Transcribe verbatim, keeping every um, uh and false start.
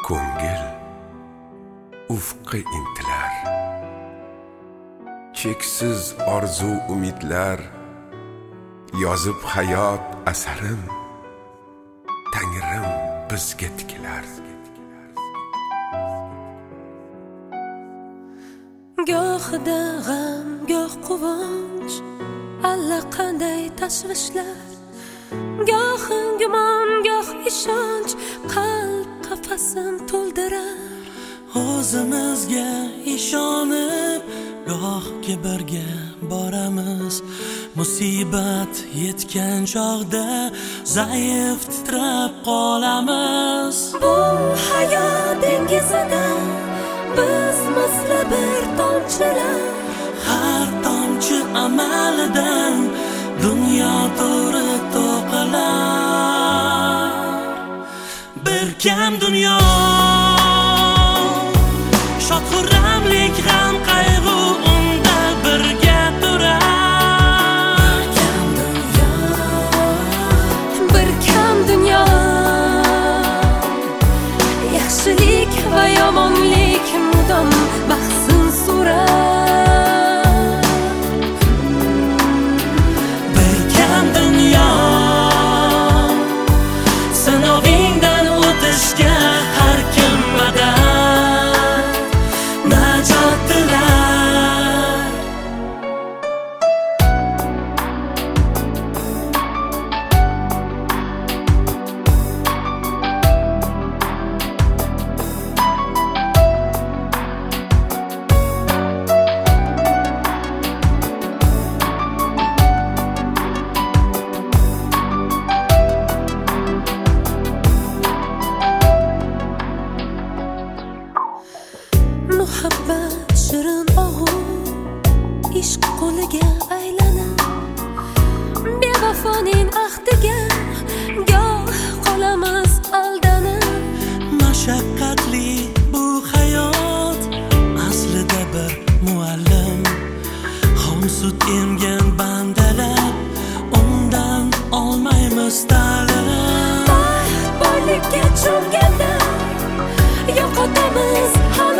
ko'ngil ufqqa intilar, cheksiz orzu umidlar yozib hayot asarin Tangrim bizga tikilar. Gohida g'am, goh quvonch, allaqanday tashvishlar, gohi gumon, goh ishonch qalb qafasin to'ldirar. O'zimizga ishonib goh kibrga boramiz, musibat yetgan chog'da zaif titrab qolamiz. Bu hayot dengizida biz misli bir tomchilar, har tomchi amalidan dunyo to'ri to'qilar. Bir kam dunyo shod xurramlik g'am qayg'u unda birga turar. Bir kam dunyo, bir kam dunyo, yaxshilik va yomonlik mudom bahsin surar. Bir kam dunyo sinovingdan o'tishga har kim badal najot tilar. Muhabbat shirin og'u ishq qo'liga aylanib, bevafoning ahdiga goh qolamiz aldanib. Mashaqqatli bu hayot aslida bir muallim, xom sut emgan bandalar undan olmaymiz ta'lim. Baxt borlikka cho'mganda yo'qotamiz hamma